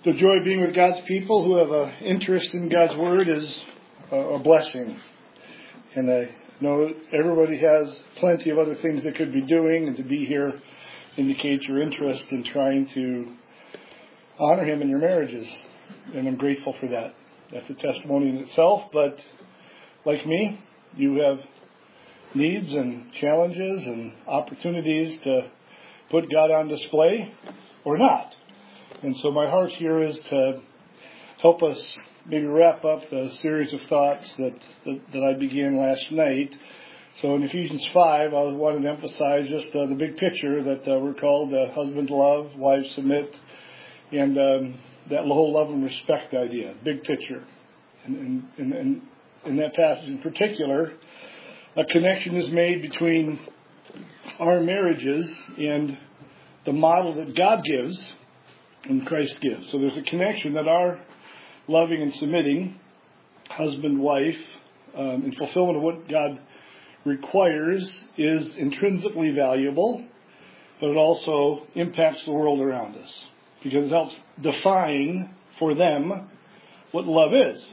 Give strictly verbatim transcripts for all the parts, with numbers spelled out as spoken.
The joy of being with God's people who have an interest in God's Word is a blessing. And I know everybody has plenty of other things they could be doing, and to be here indicates your interest in trying to honor Him in your marriages. And I'm grateful for that. That's a testimony in itself, but like me, you have needs and challenges and opportunities to put God on display or not. And so my heart here is to help us maybe wrap up the series of thoughts that, that, that I began last night. So in Ephesians five, I wanted to emphasize just uh, the big picture that uh, we're called uh, husbands love, wives submit, and um, that whole love and respect idea, big picture. And in in that passage in particular, a connection is made between our marriages and the model that God gives and Christ gives. So there's a connection that our loving and submitting husband, wife, um, in fulfillment of what God requires is intrinsically valuable, but it also impacts the world around us because it helps define for them what love is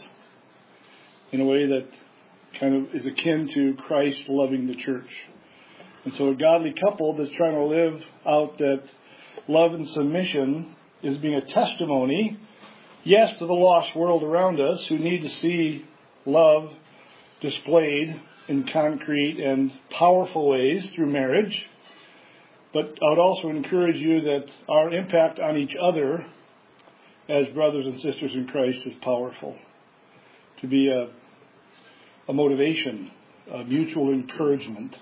in a way that kind of is akin to Christ loving the church. And so a godly couple that's trying to live out that love and submission is being a testimony, yes, to the lost world around us who need to see love displayed in concrete and powerful ways through marriage. But I would also encourage you that our impact on each other as brothers and sisters in Christ is powerful. To be a, a motivation, a mutual encouragement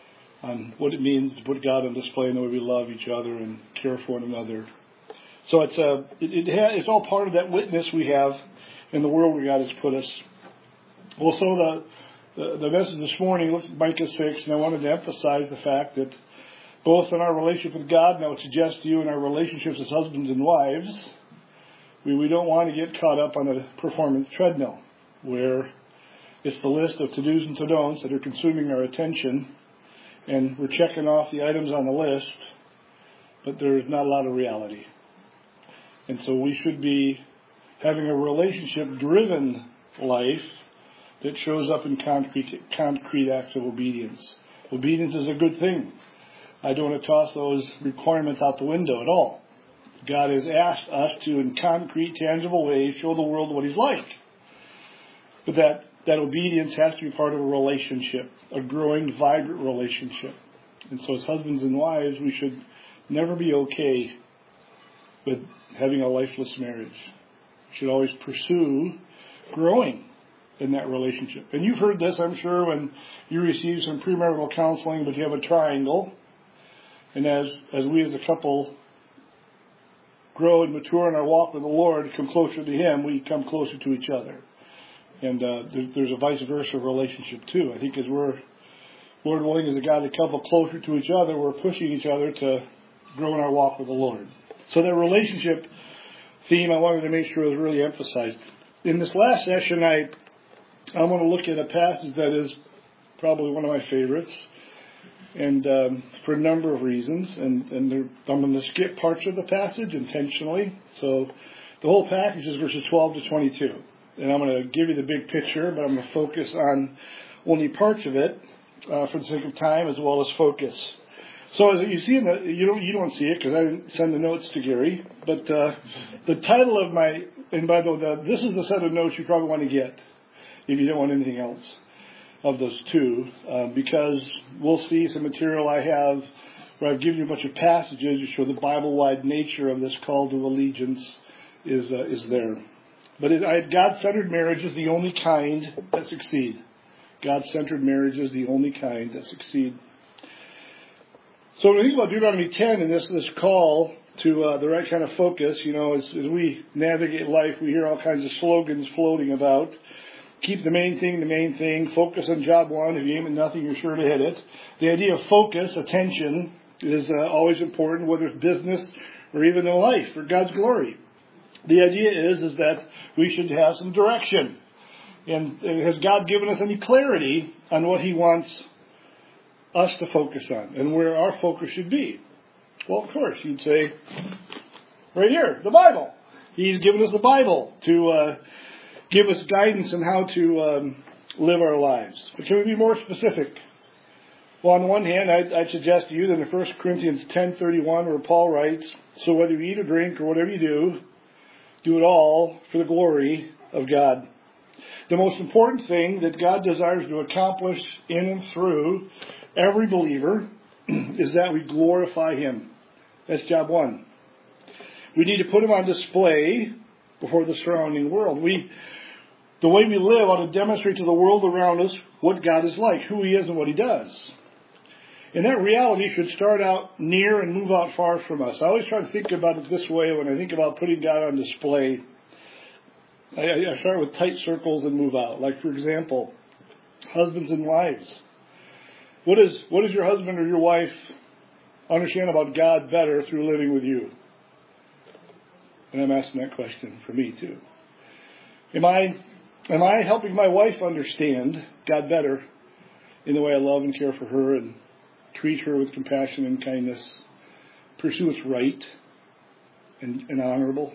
on what it means to put God on display in the way we love each other and care for one another. So it's a, it, it ha, it's all part of that witness we have in the world where God has put us. Well, so the, the, the message this morning looks at Micah six, and I wanted to emphasize the fact that both in our relationship with God, and I would suggest to you in our relationships as husbands and wives, we, we don't want to get caught up on a performance treadmill where it's the list of to-dos and to-don'ts that are consuming our attention, and we're checking off the items on the list, but there's not a lot of reality. And so we should be having a relationship-driven life that shows up in concrete, concrete acts of obedience. Obedience is a good thing. I don't want to toss those requirements out the window at all. God has asked us to, in concrete, tangible ways, show the world what He's like. But that, that obedience has to be part of a relationship, a growing, vibrant relationship. And so as husbands and wives, we should never be okay with having a lifeless marriage. We should always pursue growing in that relationship. And you've heard this, I'm sure, when you receive some premarital counseling, but you have a triangle. And as, as we as a couple grow and mature in our walk with the Lord, come closer to Him, we come closer to each other. And uh, there, there's a vice versa relationship too. I think as we're, Lord willing, as a godly couple closer to each other, we're pushing each other to grow in our walk with the Lord. So that relationship theme I wanted to make sure was really emphasized. In this last session, I I want to look at a passage that is probably one of my favorites, and um, for a number of reasons. And, and I'm going to skip parts of the passage intentionally. So the whole passage is verses twelve to twenty-two. And I'm going to give you the big picture, but I'm going to focus on only parts of it uh, for the sake of time as well as focus. So as you see, in the, you don't you don't see it because I didn't send the notes to Gary. But uh, the title of my, and by the way, the, this is the set of notes you probably want to get if you don't want anything else of those two, uh, because we'll see some material I have where I've given you a bunch of passages to show the Bible-wide nature of this call to allegiance is uh, is there. But it, I, God-centered marriage is the only kind that succeed. God-centered marriage is the only kind that succeed. So when we think about Deuteronomy ten and this this call to uh, the right kind of focus, you know, as, as we navigate life, we hear all kinds of slogans floating about. Keep the main thing the main thing. Focus on job one. If you aim at nothing, you're sure to hit it. The idea of focus, attention, is uh, always important, whether it's business or even in life, for God's glory. The idea is, is that we should have some direction. And has God given us any clarity on what He wants us to focus on and where our focus should be? Well, of course, you'd say, right here, the Bible. He's given us the Bible to uh, give us guidance on how to um, live our lives. But can we be more specific? Well, on the one hand, I'd, I'd suggest to you that in First Corinthians ten thirty-one, where Paul writes, "So whether you eat or drink or whatever you do, do it all for the glory of God." The most important thing that God desires to accomplish in and through every believer is that we glorify Him. That's job one. We need to put Him on display before the surrounding world. We, the way we live ought to demonstrate to the world around us what God is like, who He is and what He does. And that reality should start out near and move out far from us. I always try to think about it this way when I think about putting God on display. I, I start with tight circles and move out. Like, for example, husbands and wives. What is, what does your husband or your wife understand about God better through living with you? And I'm asking that question for me too. Am I, am I helping my wife understand God better in the way I love and care for her and treat her with compassion and kindness, pursue what's right and, and honorable?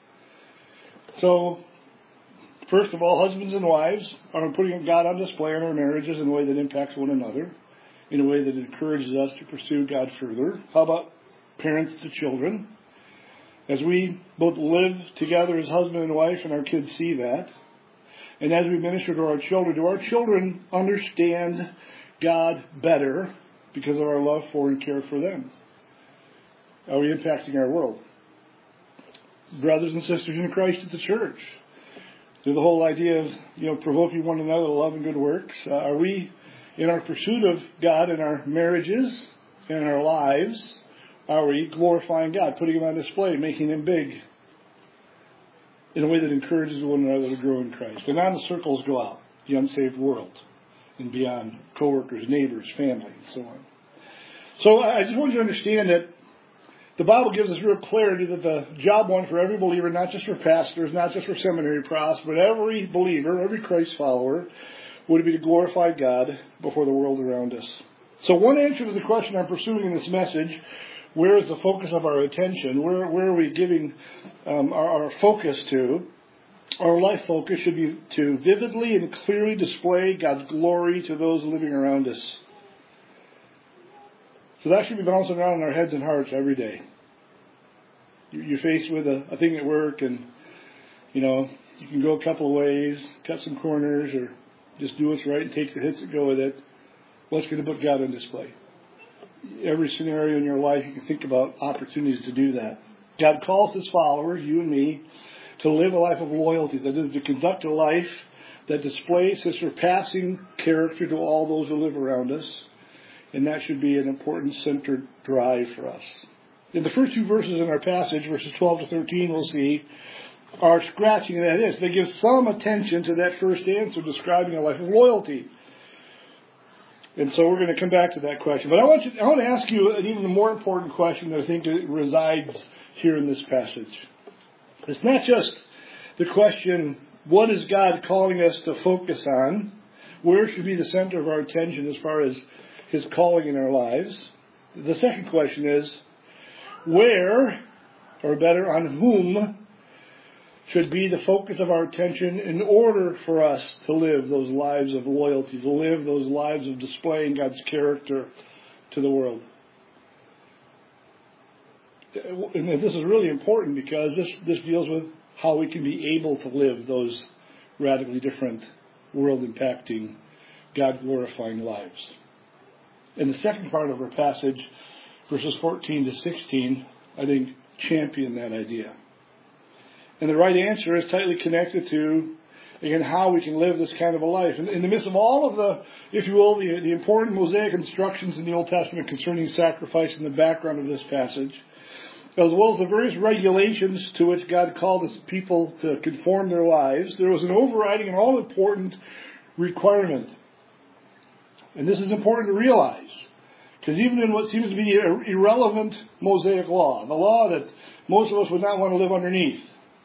So, first of all, husbands and wives are putting God on display in our marriages in a way that impacts one another, in a way that encourages us to pursue God further. How about parents to children? As we both live together as husband and wife and our kids see that, and as we minister to our children, do our children understand God better because of our love for and care for them? Are we impacting our world? Brothers and sisters in Christ at the church, through the whole idea of, you know, provoking one another to love and good works, uh, are we, in our pursuit of God in our marriages, in our lives, are we glorifying God, putting Him on display, making Him big in a way that encourages one another to grow in Christ? And on the circles go out, the unsaved world, and beyond, co-workers, neighbors, family, and so on. So I just want you to understand that the Bible gives us real clarity that the job one for every believer, not just for pastors, not just for seminary profs, but every believer, every Christ follower, would be to glorify God before the world around us. So one answer to the question I'm pursuing in this message, where is the focus of our attention? Where, where are we giving um, our, our focus to? Our life focus should be to vividly and clearly display God's glory to those living around us. So that should be bouncing around in our heads and hearts every day. You're faced with a, a thing at work, and, you know, you can go a couple of ways, cut some corners, or just do what's right and take the hits that go with it. What's going to put God on display? Every scenario in your life, you can think about opportunities to do that. God calls His followers, you and me, to live a life of loyalty. That is, to conduct a life that displays His surpassing character to all those who live around us. And that should be an important centered drive for us. In the first two verses in our passage, verses twelve to thirteen, we'll see, are scratching that itch. They give some attention to that first answer, describing a life of loyalty. And so we're going to come back to that question. But I want, you, I want to ask you an even more important question that I think resides here in this passage. It's not just the question, what is God calling us to focus on? Where should be the center of our attention as far as His calling in our lives? The second question is, where, or better, on whom should be the focus of our attention in order for us to live those lives of loyalty, to live those lives of displaying God's character to the world? And this is really important because this, this deals with how we can be able to live those radically different, world-impacting, God-glorifying lives. In the second part of our passage, verses fourteen to sixteen, I think, champion that idea. And the right answer is tightly connected to, again, how we can live this kind of a life. And in the midst of all of the, if you will, the, the important Mosaic instructions in the Old Testament concerning sacrifice in the background of this passage, as well as the various regulations to which God called His people to conform their lives, there was an overriding and all-important requirement. And this is important to realize, because even in what seems to be an irrelevant Mosaic law, the law that most of us would not want to live underneath,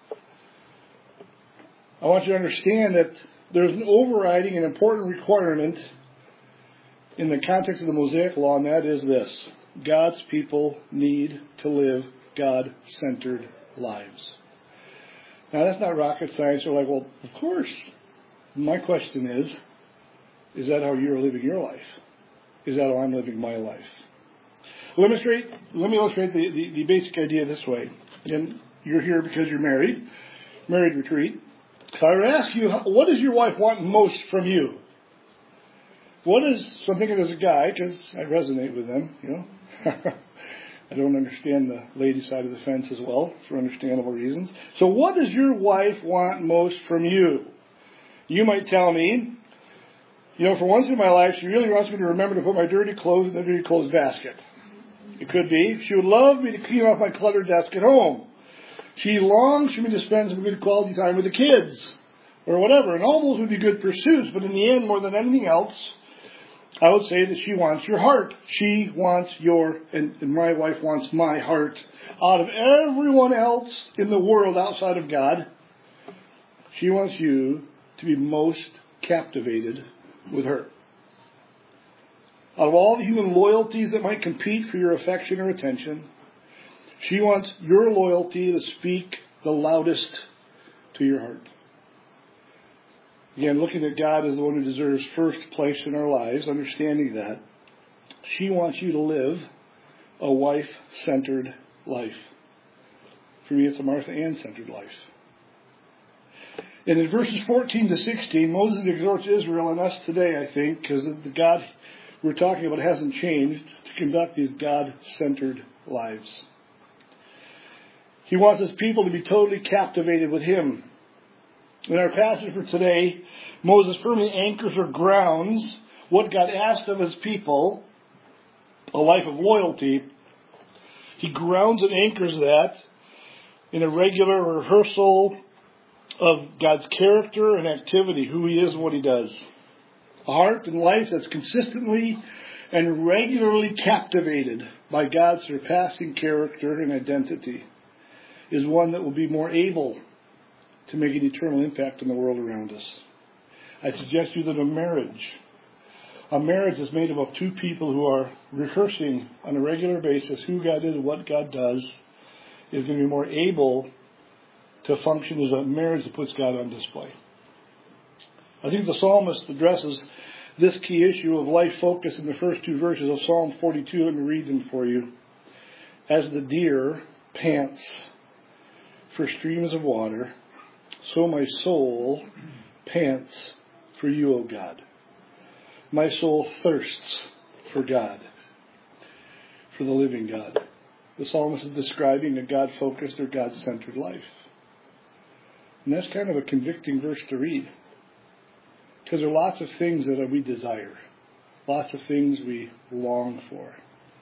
I want you to understand that there's an overriding and important requirement in the context of the Mosaic law, and that is this: God's people need to live God-centered lives. Now, that's not rocket science. You're like, well, of course. My question is, is that how you're living your life? Is that how I'm living my life? Let me illustrate, let me illustrate the, the, the basic idea this way. And you're here because you're married, married retreat. So I would ask you, what does your wife want most from you? What is, so I'm thinking as a guy, because I resonate with them, you know. I don't understand the lady side of the fence as well, for understandable reasons. So what does your wife want most from you? You might tell me, you know, for once in my life, she really wants me to remember to put my dirty clothes in the dirty clothes basket. It could be, she would love me to clean off my cluttered desk at home. She longs for me to spend some good quality time with the kids, or whatever. And all those would be good pursuits, but in the end, more than anything else, I would say that she wants your heart. She wants your, and, and my wife wants my heart. Out of everyone else in the world outside of God, she wants you to be most captivated with her. Out of all the human loyalties that might compete for your affection or attention, she wants your loyalty to speak the loudest to your heart. Again, looking at God as the one who deserves first place in our lives, understanding that, she wants you to live a wife-centered life. For me, it's a Martha Ann-centered life. And in verses fourteen to sixteen, Moses exhorts Israel and us today, I think, because the God we're talking about hasn't changed, to conduct these God-centered lives. He wants his people to be totally captivated with him. In our passage for today, Moses firmly anchors or grounds what God asked of his people, a life of loyalty. He grounds and anchors that in a regular rehearsal of God's character and activity, who he is and what he does. A heart and life that's consistently and regularly captivated by God's surpassing character and identity is one that will be more able to make an eternal impact on the world around us. I suggest to you that a marriage, a marriage is made up of two people who are rehearsing on a regular basis who God is and what God does, is going to be more able to function as a marriage that puts God on display. I think the psalmist addresses this key issue of life focus in the first two verses of Psalm forty-two. Let me read them for you. As the deer pants for streams of water, so my soul pants for you, O God. My soul thirsts for God, for the living God. The psalmist is describing a God-focused or God-centered life. And that's kind of a convicting verse to read. Because there are lots of things that we desire. Lots of things we long for.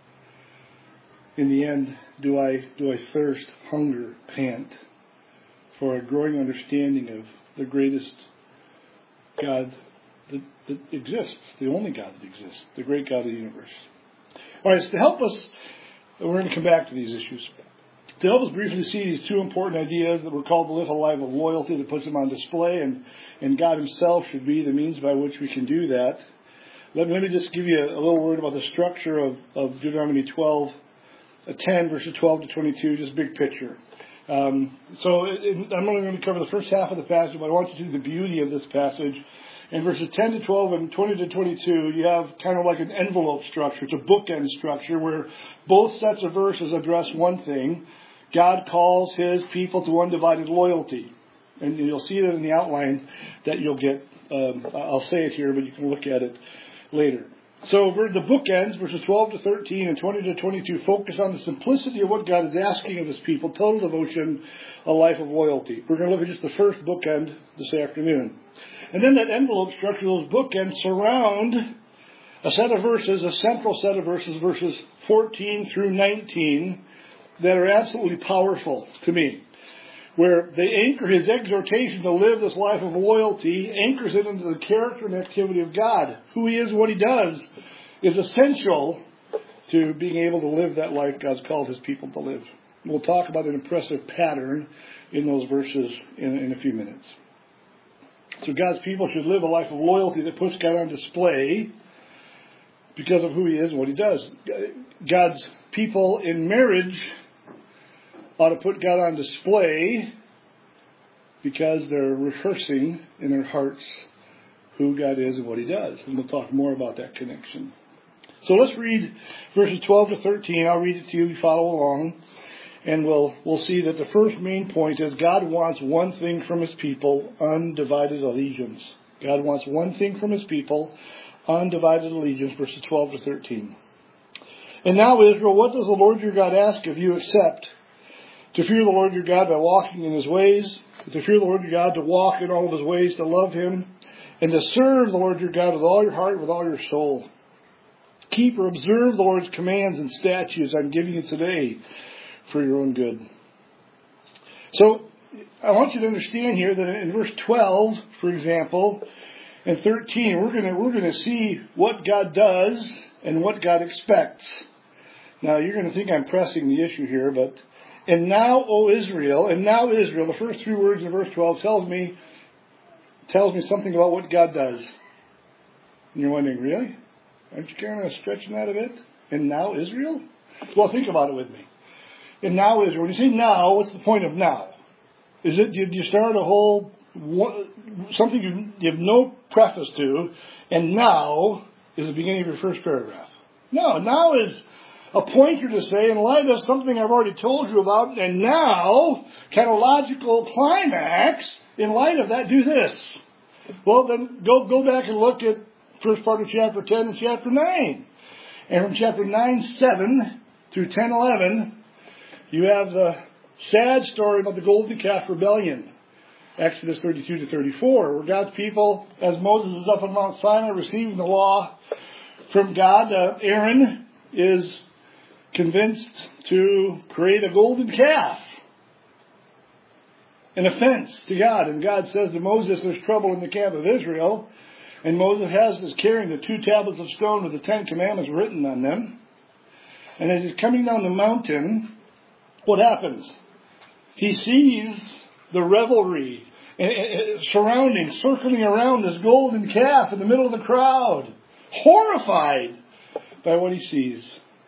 In the end, do I do I thirst, hunger, pant for a growing understanding of the greatest God that, that exists, the only God that exists, the great God of the universe. All right, so to help us, we're going to come back to these issues. To help us briefly see these two important ideas that we're called to live a life of loyalty that puts them on display, and, and God himself should be the means by which we can do that. Let me, let me just give you a, a little word about the structure of, of Deuteronomy twelve, uh, ten, verses twelve to twenty-two, just big picture. Um, so it, I'm only going to cover the first half of the passage, but I want you to see the beauty of this passage. In verses ten to twelve and twenty to twenty-two, you have kind of like an envelope structure. It's a bookend structure where both sets of verses address one thing. God calls his people to undivided loyalty. And you'll see that in the outline that you'll get. Um, I'll say it here, but you can look at it later. So the bookends, verses twelve to thirteen and twenty to twenty-two, focus on the simplicity of what God is asking of his people, total devotion, a life of loyalty. We're going to look at just the first bookend this afternoon. And then that envelope structure, those bookends, surround a set of verses, a central set of verses, verses fourteen through nineteen, that are absolutely powerful to me, where they anchor his exhortation to live this life of loyalty, anchors it into the character and activity of God. Who he is and what he does is essential to being able to live that life God's called his people to live. We'll talk about an impressive pattern in those verses in, in a few minutes. So God's people should live a life of loyalty that puts God on display because of who he is and what he does. God's people in marriage ought to put God on display because they're rehearsing in their hearts who God is and what He does. And we'll talk more about that connection. So let's read verses twelve to thirteen. I'll read it to you. You follow along. And we'll, we'll see that the first main point is God wants one thing from His people, undivided allegiance. God wants one thing from His people, undivided allegiance, verses twelve to thirteen. And now, Israel, what does the Lord your God ask of you except to fear the Lord your God by walking in His ways, to fear the Lord your God, to walk in all of His ways, to love Him, and to serve the Lord your God with all your heart, with all your soul. Keep or observe the Lord's commands and statutes I'm giving you today for your own good. So, I want you to understand here that in verse twelve, for example, and thirteen, we're going to we're going to see what God does and what God expects. Now, you're going to think I'm pressing the issue here, but and now, O Israel, and now Israel, the first three words in verse twelve tells me tells me something about what God does. And you're wondering, really? Aren't you kind of stretching that a bit? And now Israel? Well, think about it with me. And now Israel. When you say now, what's the point of now? Is it, did you start a whole, something you, you have no preface to, and now is the beginning of your first paragraph? No, now is a pointer to say, in light of something I've already told you about, and now, kind of logical climax, in light of that, do this. Well, then go, go back and look at first part of chapter ten and chapter nine. And from chapter nine, seven through ten, eleven, you have the sad story about the golden calf rebellion. Exodus thirty-two to thirty-four, where God's people, as Moses is up on Mount Sinai receiving the law from God, uh, Aaron is convinced to create a golden calf. An offense to God. And God says to Moses, there's trouble in the camp of Israel. And Moses has is carrying the two tablets of stone with the Ten Commandments written on them. And as he's coming down the mountain, what happens? He sees the revelry surrounding, circling around this golden calf in the middle of the crowd, horrified by what he sees.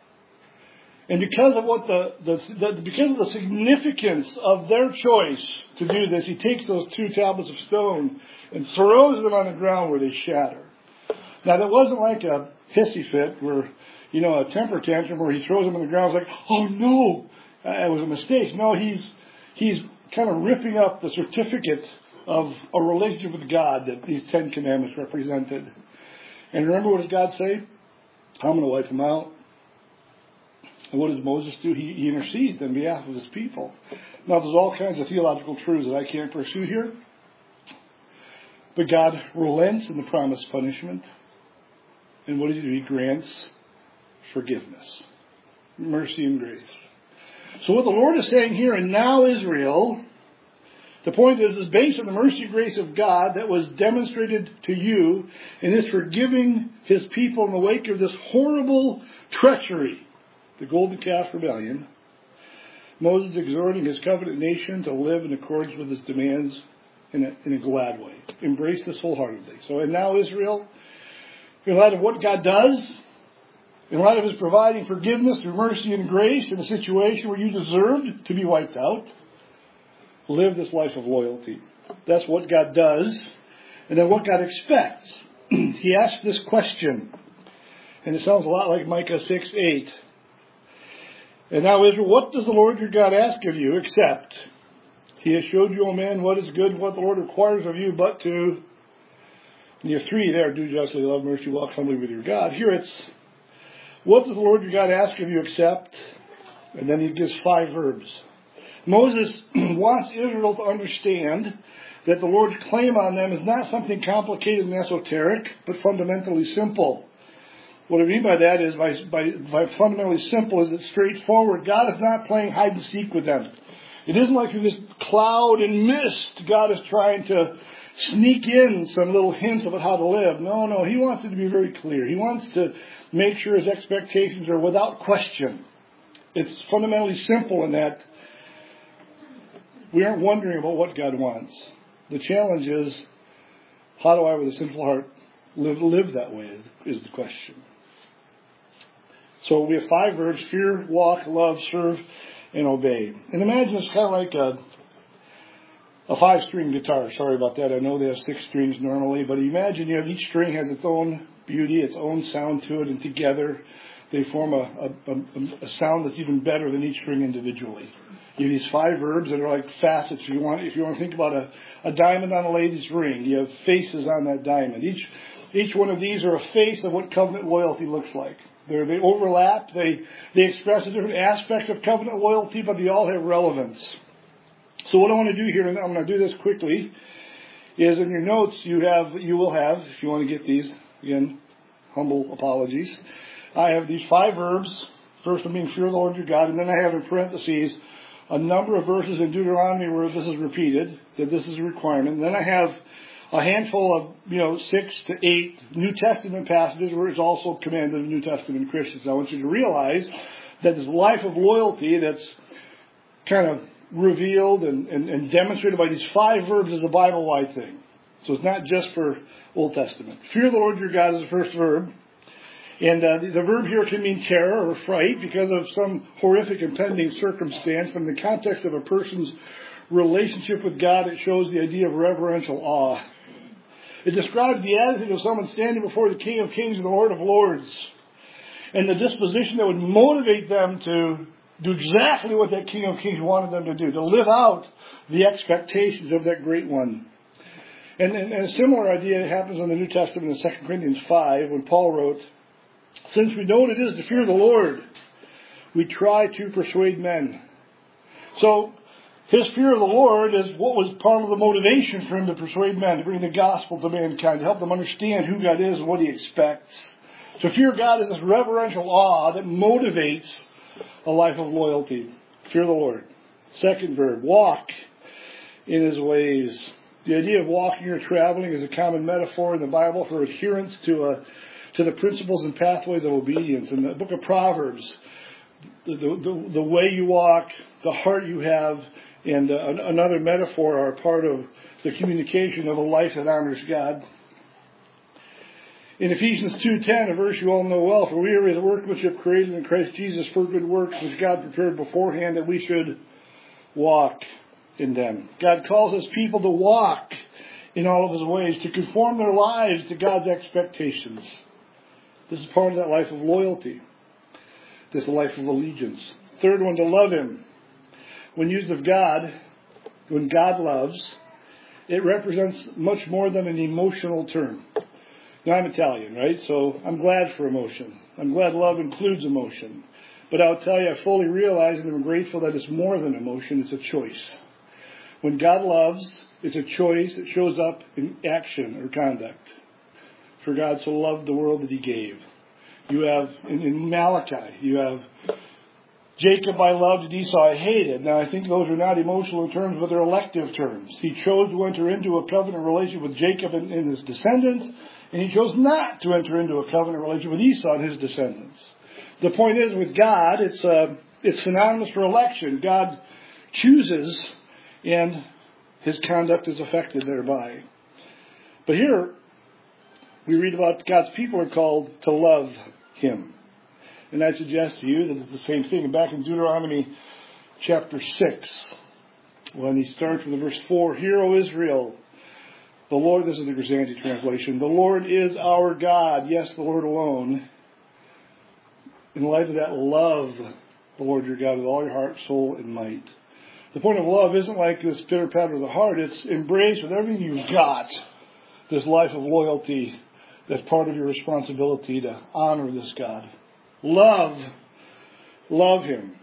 And because of what the, the, the because of the significance of their choice to do this, he takes those two tablets of stone and throws them on the ground where they shatter. Now, that wasn't like a hissy fit where, you know, a temper tantrum where he throws them on the ground. It's like, oh no, it was a mistake. No, he's he's kind of ripping up the certificate of a relationship with God that these Ten Commandments represented. And remember, what does God say? I'm going to wipe them out. And what does Moses do? He, he intercedes on behalf of his people. Now, there's all kinds of theological truths that I can't pursue here. But God relents in the promised punishment. And what does he do? He grants forgiveness, mercy, and grace. So what the Lord is saying here, and now Israel, the point is, is based on the mercy and grace of God that was demonstrated to you in His forgiving His people in the wake of this horrible treachery, the golden calf rebellion. Moses exhorting his covenant nation to live in accordance with his demands in a, in a glad way. Embrace this wholeheartedly. So, and now Israel, in light of what God does, in light of His providing forgiveness through mercy and grace in a situation where you deserved to be wiped out, live this life of loyalty. That's what God does. And then what God expects. He asks this question. And it sounds a lot like Micah six eight. And now, Israel, what does the Lord your God ask of you except He has showed you, O man, what is good, what the Lord requires of you, but to, and you have three there, do justly, love mercy, walk humbly with your God. Here it's, what does the Lord your God ask of you except, and then He gives five verbs. Moses wants Israel to understand that the Lord's claim on them is not something complicated and esoteric, but fundamentally simple. What I mean by that is, by, by, by fundamentally simple, is it's straightforward. God is not playing hide and seek with them. It isn't like through this cloud and mist, God is trying to sneak in some little hints about how to live. No, no, He wants it to be very clear. He wants to make sure His expectations are without question. It's fundamentally simple in that we aren't wondering about what God wants. The challenge is, how do I, with a sinful heart, live, live that way is, is the question. So we have five verbs: fear, walk, love, serve, and obey. And imagine it's kind of like a, a five-string guitar. Sorry about that. I know they have six strings normally, but imagine you have each string has its own beauty, its own sound to it, and together they form a, a, a, a sound that's even better than each string individually. You have these five verbs that are like facets. If you want, if you want to think about a, a diamond on a lady's ring, you have faces on that diamond. Each each one of these are a face of what covenant loyalty looks like. They're, they overlap. They they express a different aspect of covenant loyalty, but they all have relevance. So what I want to do here, and I'm going to do this quickly, is in your notes you have you will have, if you want to get these, again, humble apologies. I have these five verbs. First one being fear the Lord your God, and then I have in parentheses a number of verses in Deuteronomy where this is repeated, that this is a requirement. And then I have a handful of, you know, six to eight New Testament passages where it's also commanded of New Testament Christians. I want you to realize that this life of loyalty that's kind of revealed and, and, and demonstrated by these five verbs is a Bible-wide thing. So it's not just for Old Testament. Fear the Lord your God is the first verb. And uh, the, the verb here can mean terror or fright because of some horrific impending circumstance. From the context of a person's relationship with God, it shows the idea of reverential awe. It describes the attitude of someone standing before the King of Kings and the Lord of Lords, and the disposition that would motivate them to do exactly what that King of Kings wanted them to do, to live out the expectations of that great one. And, and, and a similar idea happens in the New Testament in Second Corinthians five when Paul wrote, since we know what it is to fear the Lord, we try to persuade men. So, his fear of the Lord is what was part of the motivation for him to persuade men, to bring the gospel to mankind, to help them understand who God is and what He expects. So fear God is this reverential awe that motivates a life of loyalty. Fear the Lord. Second verb, walk in His ways. The idea of walking or traveling is a common metaphor in the Bible for adherence to a to the principles and pathways of obedience. In the book of Proverbs, the, the, the way you walk, the heart you have, and uh, another metaphor are part of the communication of a life that honors God. In Ephesians two ten, a verse you all know well, for we are His workmanship created in Christ Jesus for good works, which God prepared beforehand that we should walk in them. God calls His people to walk in all of His ways, to conform their lives to God's expectations. This is part of that life of loyalty. This life of allegiance. Third one, to love Him. When used of God, when God loves, it represents much more than an emotional term. Now, I'm Italian, right? So I'm glad for emotion. I'm glad love includes emotion. But I'll tell you, I fully realize and I'm grateful that it's more than emotion. It's a choice. When God loves, it's a choice. It shows up in action or conduct. For God so loved the world that He gave. You have, in, in Malachi, you have Jacob I loved and Esau I hated. Now I think those are not emotional terms, but they're elective terms. He chose to enter into a covenant relationship with Jacob and, and his descendants, and He chose not to enter into a covenant relationship with Esau and his descendants. The point is, with God, it's uh, it's synonymous for election. God chooses, and His conduct is affected thereby. But here, we read about God's people are called to love Him. And I suggest to you that it's the same thing. Back in Deuteronomy chapter six, when he starts with verse four, Hear, O Israel, the Lord, this is the Grisanti translation, the Lord is our God, yes, the Lord alone. In light of that, love the Lord your God with all your heart, soul, and might. The point of love isn't like this pitter-patter of the heart. It's embrace with everything you've got this life of loyalty that's part of your responsibility to honor this God. Love, love Him.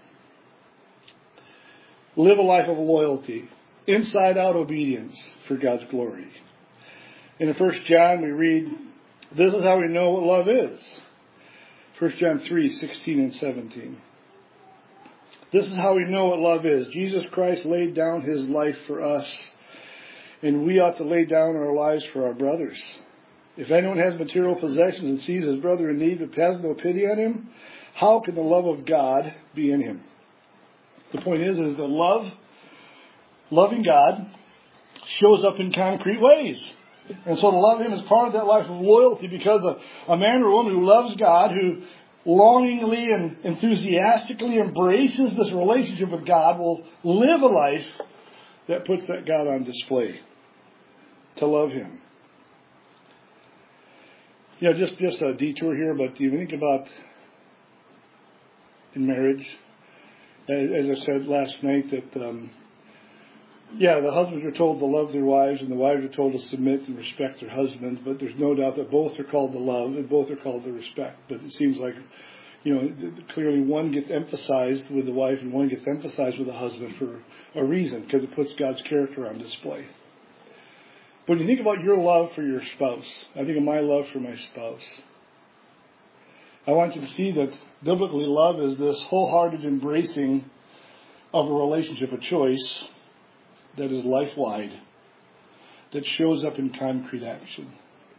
Live a life of loyalty, inside-out obedience for God's glory. In First John we read, this is how we know what love is. First John three, sixteen and seventeen. This is how we know what love is. Jesus Christ laid down His life for us, and we ought to lay down our lives for our brothers. If anyone has material possessions and sees his brother in need but has no pity on him, how can the love of God be in him? The point is, is that love, loving God, shows up in concrete ways. And so to love Him is part of that life of loyalty, because a, a man or woman who loves God, who longingly and enthusiastically embraces this relationship with God, will live a life that puts that God on display. To love Him. You know, just, just a detour here, but do you think about in marriage, as I said last night, that, um, yeah, the husbands are told to love their wives and the wives are told to submit and respect their husbands, but there's no doubt that both are called to love and both are called to respect. But it seems like, you know, clearly one gets emphasized with the wife and one gets emphasized with the husband for a reason, because it puts God's character on display. But when you think about your love for your spouse, I think of my love for my spouse. I want you to see that biblically love is this wholehearted embracing of a relationship, a choice that is life-wide, that shows up in concrete action.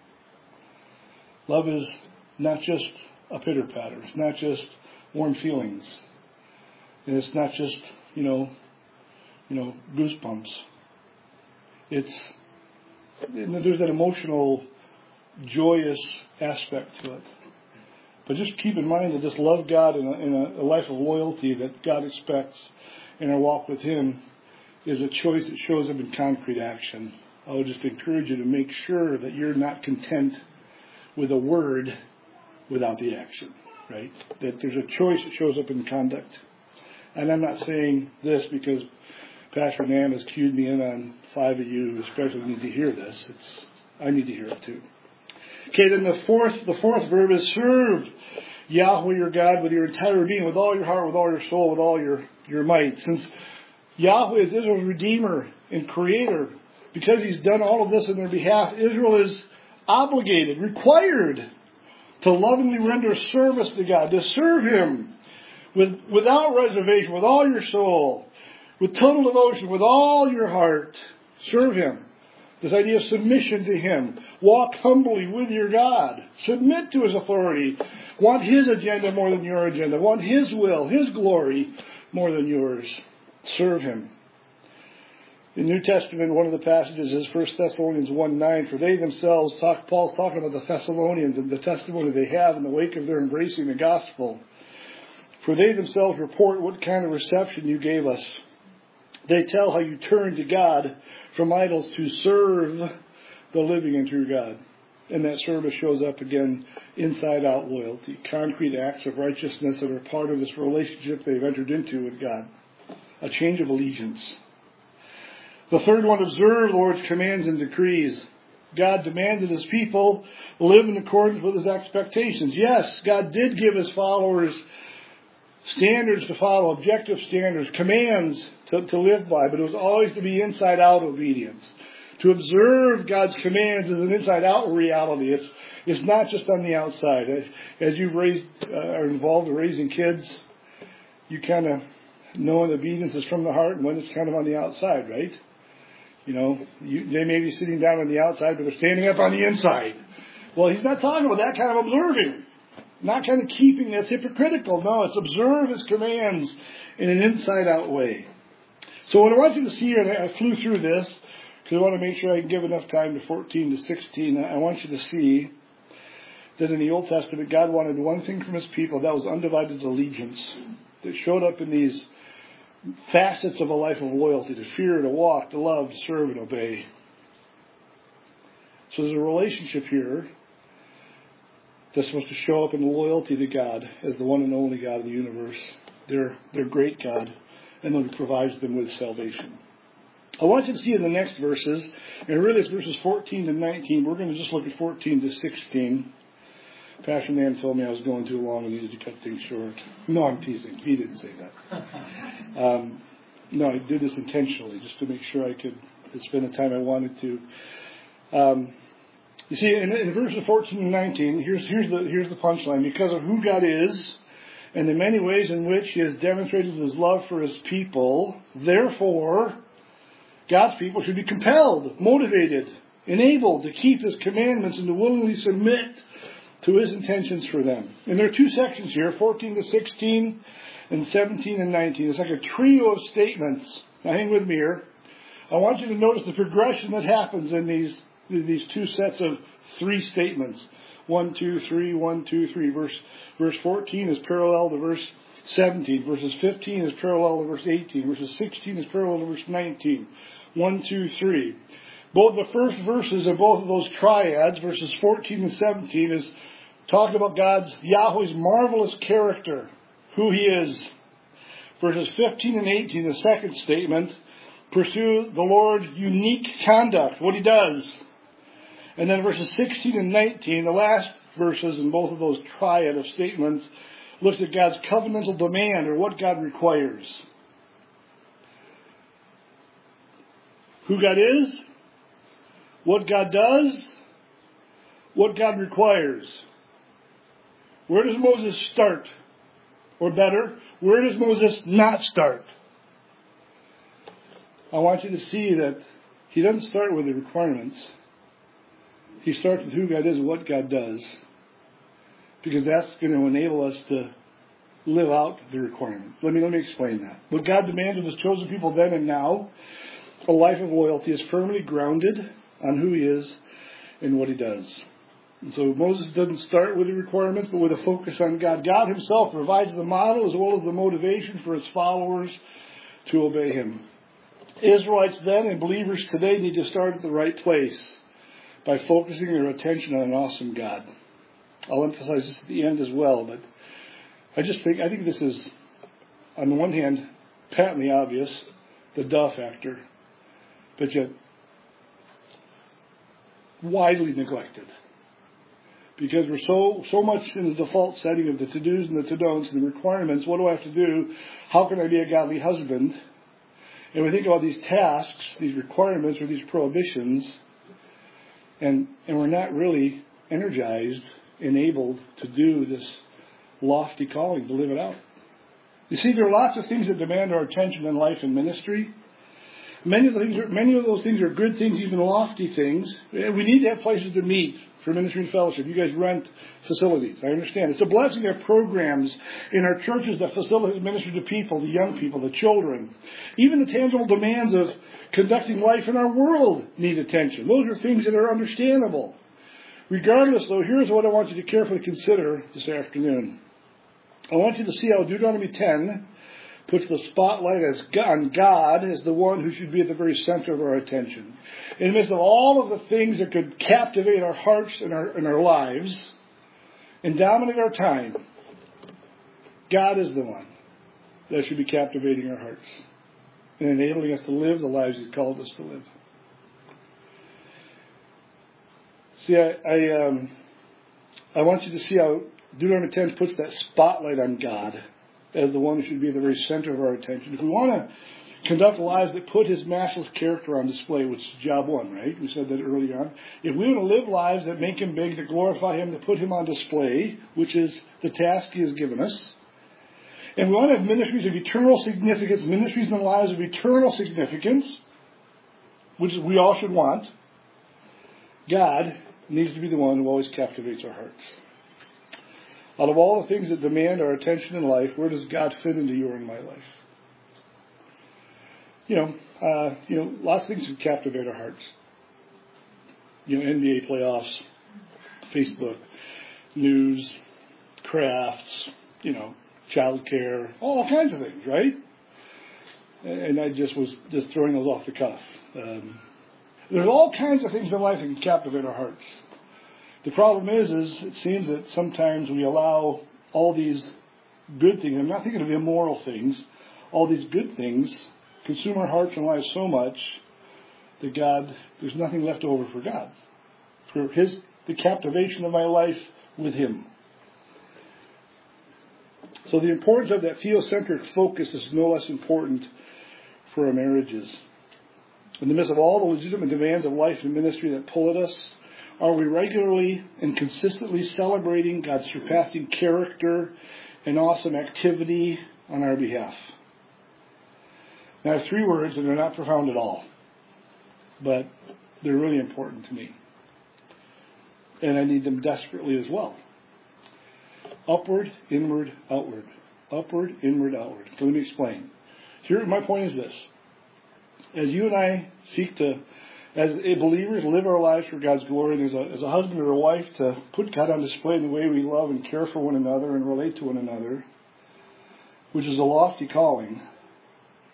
Love is not just a pitter-patter. It's not just warm feelings. And it's not just, you know, you know, goosebumps. It's, there's an emotional, joyous aspect to it. But just keep in mind that this love God in a, in a life of loyalty that God expects in our walk with Him is a choice that shows up in concrete action. I would just encourage you to make sure that you're not content with a word without the action, right? That there's a choice that shows up in conduct. And I'm not saying this because Pastor Nam has cued me in on five of you, especially need to hear this. It's I need to hear it too. Okay, then the fourth, the fourth verb is serve Yahweh your God with your entire being, with all your heart, with all your soul, with all your, your might. Since Yahweh is Israel's Redeemer and Creator, because He's done all of this on their behalf, Israel is obligated, required to lovingly render service to God, to serve Him with, without reservation, with all your soul, with total devotion, with all your heart. Serve Him. This idea of submission to Him. Walk humbly with your God. Submit to His authority. Want His agenda more than your agenda. Want His will, His glory more than yours. Serve Him. In the New Testament, one of the passages is First Thessalonians one nine. For they themselves, talk, Paul's talking about the Thessalonians and the testimony they have in the wake of their embracing the gospel. For they themselves report what kind of reception you gave us. They tell how you turned to God from idols to serve the living and true God. And that service shows up again, inside out loyalty, concrete acts of righteousness that are part of this relationship they've entered into with God. A change of allegiance. The third one, observe the Lord's commands and decrees. God demanded His people live in accordance with His expectations. Yes, God did give His followers standards to follow, objective standards, commands to, to live by, but it was always to be inside-out obedience. To observe God's commands is an inside-out reality. It's it's not just on the outside. As you've raised, uh, are involved in raising kids, you kind of know when obedience is from the heart and when it's kind of on the outside, right? You know, you, they may be sitting down on the outside, but they're standing up on the inside. Well, He's not talking about that kind of observing. Not kind of keeping that's hypocritical. No, it's observe His commands in an inside-out way. So what I want you to see here, and I flew through this because I want to make sure I can give enough time to fourteen to sixteen. I want you to see that in the Old Testament, God wanted one thing from His people. That was undivided allegiance. That showed up in these facets of a life of loyalty. To fear, to walk, to love, to serve, and obey. So there's a relationship here that's supposed to show up in loyalty to God as the one and only God of the universe. Their, their great God, and then He provides them with salvation. I want you to see in the next verses, and really it's verses fourteen to nineteen. We're going to just look at fourteen to sixteen. Pastor Nan told me I was going too long and needed to cut things short. No, I'm teasing. He didn't say that. Um, no, I did this intentionally just to make sure I could spend the time I wanted to. Um, You see, in, in verses fourteen and nineteen, here's, here's the, here's the punchline. Because of who God is and the many ways in which He has demonstrated His love for His people, therefore, God's people should be compelled, motivated, enabled to keep His commandments and to willingly submit to His intentions for them. And there are two sections here, fourteen to sixteen and seventeen and nineteen. It's like a trio of statements. Now hang with me here. I want you to notice the progression that happens in these these two sets of three statements. One, two, three, one, two, three. Verse, verse fourteen is parallel to verse seventeen. Verses fifteen is parallel to verse eighteen. Verses sixteen is parallel to verse nineteen. one, two, three. Both the first verses of both of those triads, verses fourteen and seventeen, is talking about God's, Yahweh's marvelous character, who He is. Verses fifteen and eighteen, the second statement, pursue the Lord's unique conduct, what He does. And then verses sixteen and nineteen, the last verses in both of those triad of statements, looks at God's covenantal demand, or what God requires. Who God is, what God does, what God requires. Where does Moses start? Or better, where does Moses not start? I want you to see that he doesn't start with the requirements. He starts with who God is and what God does. Because that's going to enable us to live out the requirement. Let me, let me explain that. What God demands of His chosen people then and now, a life of loyalty, is firmly grounded on who He is and what He does. And so Moses doesn't start with the requirements, but with a focus on God. God Himself provides the model as well as the motivation for His followers to obey Him. Israelites then and believers today need to start at the right place by focusing their attention on an awesome God. I'll emphasize this at the end as well, but I just think, I think this is, on the one hand, patently obvious, the duh factor, but yet widely neglected. Because we're so so much in the default setting of the to-dos and the to-don'ts and the requirements. What do I have to do? How can I be a godly husband? And we think about these tasks, these requirements, or these prohibitions, and, and we're not really energized, enabled to do this lofty calling, to live it out. You see, there are lots of things that demand our attention in life and ministry. Many of, the things are, many of those things are good things, even lofty things. We need to have places to meet for ministry and fellowship. You guys rent facilities. I understand. It's a blessing to have programs in our churches that facilitate ministry to people, the young people, the children. Even the tangible demands of conducting life in our world need attention. Those are things that are understandable. Regardless, though, here's what I want you to carefully consider this afternoon. I want you to see how Deuteronomy ten puts the spotlight as on God as the one who should be at the very center of our attention. In the midst of all of the things that could captivate our hearts and our, and our lives and dominate our time, God is the one that should be captivating our hearts and enabling us to live the lives He's called us to live. See, I I, um, I want you to see how Deuteronomy ten puts that spotlight on God as the one who should be at the very center of our attention. If we want to conduct lives that put His matchless character on display, which is job one, right? We said that early on. If we want to live lives that make Him big, that glorify Him, that put Him on display, which is the task He has given us, and we want to have ministries of eternal significance, ministries and lives of eternal significance, which we all should want, God needs to be the one who always captivates our hearts. Out of all the things that demand our attention in life, where does God fit into your and my life? You know, uh, you know, lots of things can captivate our hearts. You know, N B A playoffs, Facebook, news, crafts, you know, childcare, all kinds of things, right? And I just was just throwing those off the cuff. Um, there's all kinds of things in life that can captivate our hearts. The problem is, is it seems that sometimes we allow all these good things, I'm not thinking of immoral things, all these good things consume our hearts and lives so much that God, there's nothing left over for God, for His, the captivation of my life with Him. So the importance of that theocentric focus is no less important for our marriages. In the midst of all the legitimate demands of life and ministry that pull at us, are we regularly and consistently celebrating God's surpassing character and awesome activity on our behalf? Now, I have three words, and they're not profound at all, but they're really important to me. And I need them desperately as well. Upward, inward, outward. Upward, inward, outward. So let me explain. Here, my point is this. As you and I seek to, as believers, live our lives for God's glory, and as a, as a husband or a wife, to put God on display in the way we love and care for one another and relate to one another, which is a lofty calling,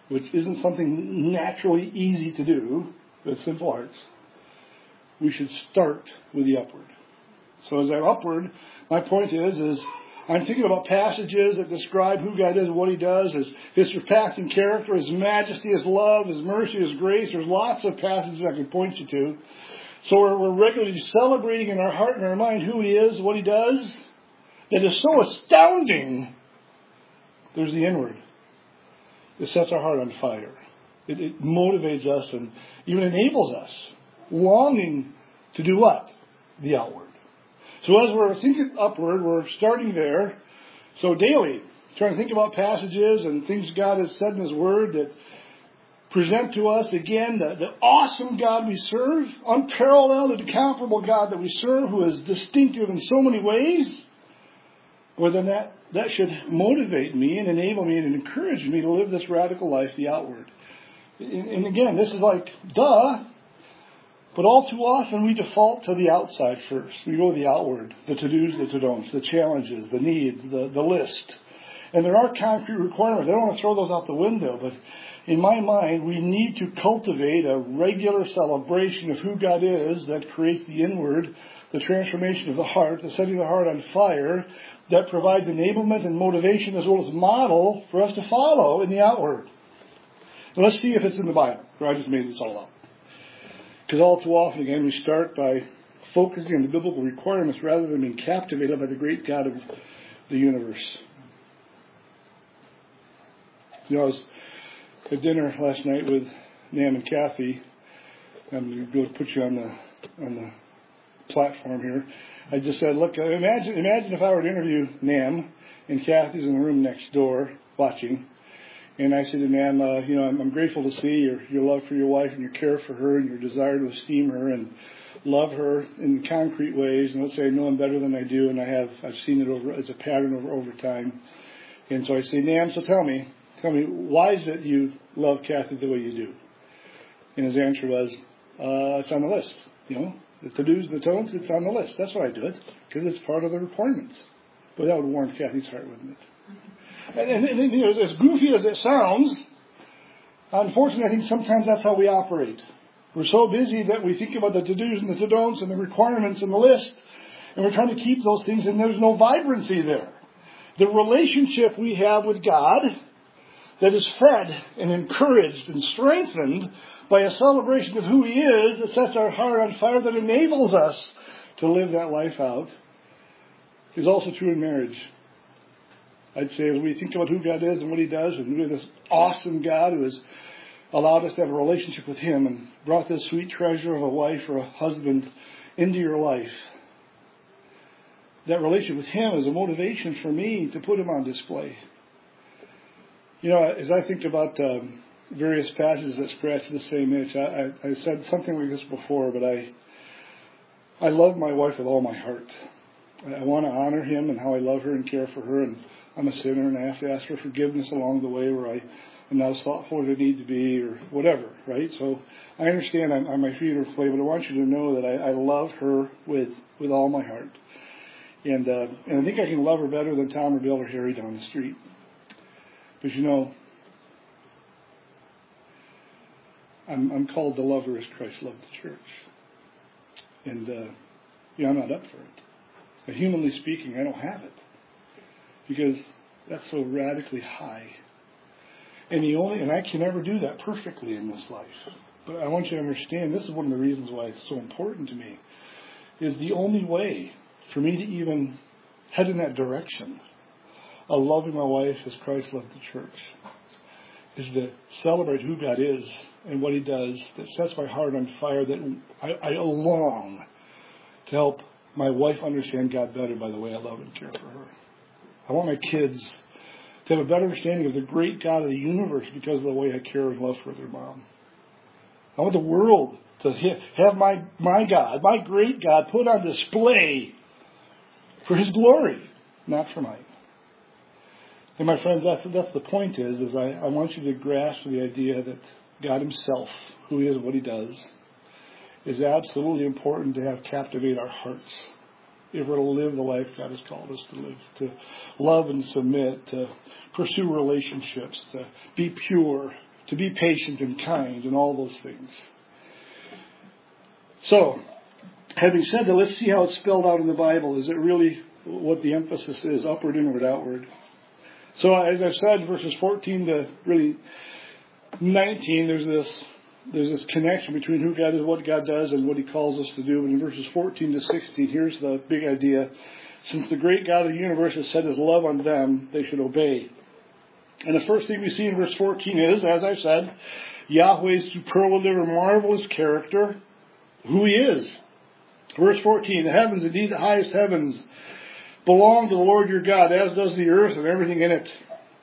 which isn't something naturally easy to do with simple hearts, we should start with the upward. So as I'm upward, my point is, is I'm thinking about passages that describe who God is and what He does, His, His surpassing character, His majesty, His love, His mercy, His grace. There's lots of passages I can point you to. So we're, we're regularly celebrating in our heart and our mind who He is, what He does, that is so astounding. There's the inward. It sets our heart on fire. It, it motivates us and even enables us, longing to do what? The outward. So as we're thinking upward, we're starting there. So daily, trying to think about passages and things God has said in His Word that present to us, again, the, the awesome God we serve, unparalleled and incomparable God that we serve, who is distinctive in so many ways. Well, then that, that should motivate me and enable me and encourage me to live this radical life, the outward. And, and again, this is like, duh. But all too often we default to the outside first. We go to the outward, the to-dos, the to-don'ts, the challenges, the needs, the, the list. And there are concrete requirements. I don't want to throw those out the window, but in my mind, we need to cultivate a regular celebration of who God is that creates the inward, the transformation of the heart, the setting the heart on fire, that provides enablement and motivation as well as model for us to follow in the outward. And let's see if it's in the Bible, or I just made this all up. Because all too often, again, we start by focusing on the biblical requirements rather than being captivated by the great God of the universe. You know, I was at dinner last night with Nam and Kathy. I'm going to put you on the on the platform here. I just said, look, imagine imagine if I were to interview Nam and Kathy's in the room next door watching. And I said to Nam, uh, you know, I'm, I'm grateful to see your, your love for your wife and your care for her and your desire to esteem her and love her in concrete ways. And let's say I know them better than I do, and I have I've seen it over as a pattern over over time. And so I say, Nam, so tell me, tell me, why is it you love Kathy the way you do? And his answer was, uh, it's on the list. You know, the to-dos, the don'ts, it's on the list. That's why I do it, because it's part of the requirements. But that would warm Kathy's heart, wouldn't it? And, and, and you know, as goofy as it sounds, unfortunately, I think sometimes that's how we operate. We're so busy that we think about the to-dos and the to-don'ts and the requirements and the list, and we're trying to keep those things, and there's no vibrancy there. The relationship we have with God that is fed and encouraged and strengthened by a celebration of who He is, that sets our heart on fire, that enables us to live that life out, is also true in marriage. I'd say as we think about who God is and what He does, and who this awesome God who has allowed us to have a relationship with Him and brought this sweet treasure of a wife or a husband into your life, that relationship with Him is a motivation for me to put Him on display. You know, as I think about um, various passages that scratch the same itch, I, I, I said something like this before, but I I love my wife with all my heart. I, I want to honor Him and how I love her and care for her, and I'm a sinner and I have to ask for forgiveness along the way where I am not as thoughtful as I need to be or whatever, right? So I understand I'm, I'm my feet are clay, but I want you to know that I, I love her with, with all my heart. And uh, and I think I can love her better than Tom or Bill or Harry down the street. But you know, I'm, I'm called to love her as Christ loved the church. And, uh, you know, I'm not up for it. But humanly speaking, I don't have it. Because that's so radically high. And the only, and I can never do that perfectly in this life. But I want you to understand, this is one of the reasons why it's so important to me, is the only way for me to even head in that direction of loving my wife as Christ loved the church is to celebrate who God is and what He does that sets my heart on fire, that I, I long to help my wife understand God better by the way I love and care for her. I want my kids to have a better understanding of the great God of the universe because of the way I care and love for their mom. I want the world to have my, my God, my great God, put on display for His glory, not for mine. And my friends, that's, that's the point is, is I, I want you to grasp the idea that God Himself, who He is and what He does, is absolutely important to have captivate our hearts if we're to live the life God has called us to live, to love and submit, to pursue relationships, to be pure, to be patient and kind and all those things. So, having said that, let's see how it's spelled out in the Bible. Is it really what the emphasis is, upward, inward, outward? So, as I've said, verses fourteen to really nineteen, there's this there's this connection between who God is, what God does, and what He calls us to do. And in verses fourteen to sixteen, here's the big idea. Since the great God of the universe has set His love on them, they should obey. And the first thing we see in verse fourteen is, as I've said, Yahweh's superlative or marvelous character, who He is. Verse fourteen, the heavens, indeed the highest heavens, belong to the Lord your God, as does the earth and everything in it.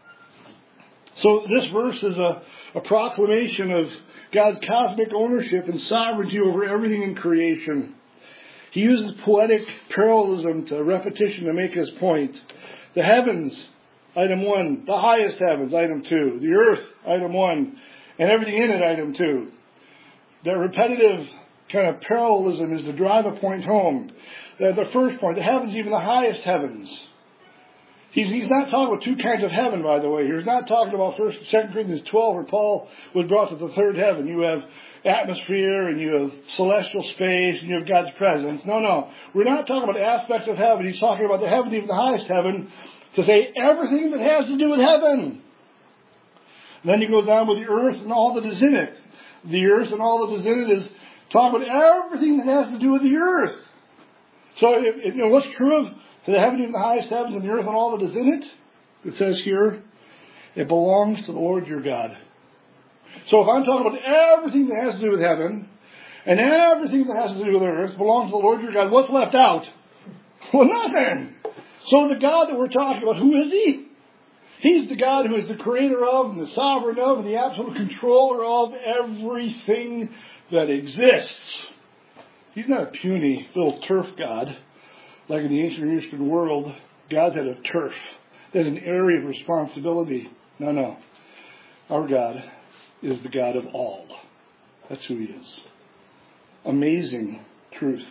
So this verse is a, a proclamation of God's cosmic ownership and sovereignty over everything in creation. He uses poetic parallelism to repetition to make his point. The heavens, item one. The highest heavens, item two. The earth, item one. And everything in it, item two. That repetitive kind of parallelism is to drive a point home. The, the first point, the heavens, even the highest heavens. He's, he's not talking about two kinds of heaven, by the way. He's not talking about First, Second Corinthians twelve, where Paul was brought to the third heaven. You have atmosphere, and you have celestial space, and you have God's presence. No, no. We're not talking about aspects of heaven. He's talking about the heaven, even the highest heaven, to say everything that has to do with heaven. And then he goes on with the earth and all that is in it. The earth and all that is in it is talking about everything that has to do with the earth. So, if, if, you know, what's true of the heaven and the highest heavens and the earth and all that is in it? It says here, it belongs to the Lord your God. So if I'm talking about everything that has to do with heaven and everything that has to do with earth belongs to the Lord your God, what's left out? Well, nothing. So the God that we're talking about, who is He? He's the God who is the creator of and the sovereign of and the absolute controller of everything that exists. He's not a puny little turf God. Like in the ancient Near Eastern world, God had a turf. There's an area of responsibility. No, no. Our God is the God of all. That's who He is. Amazing truth.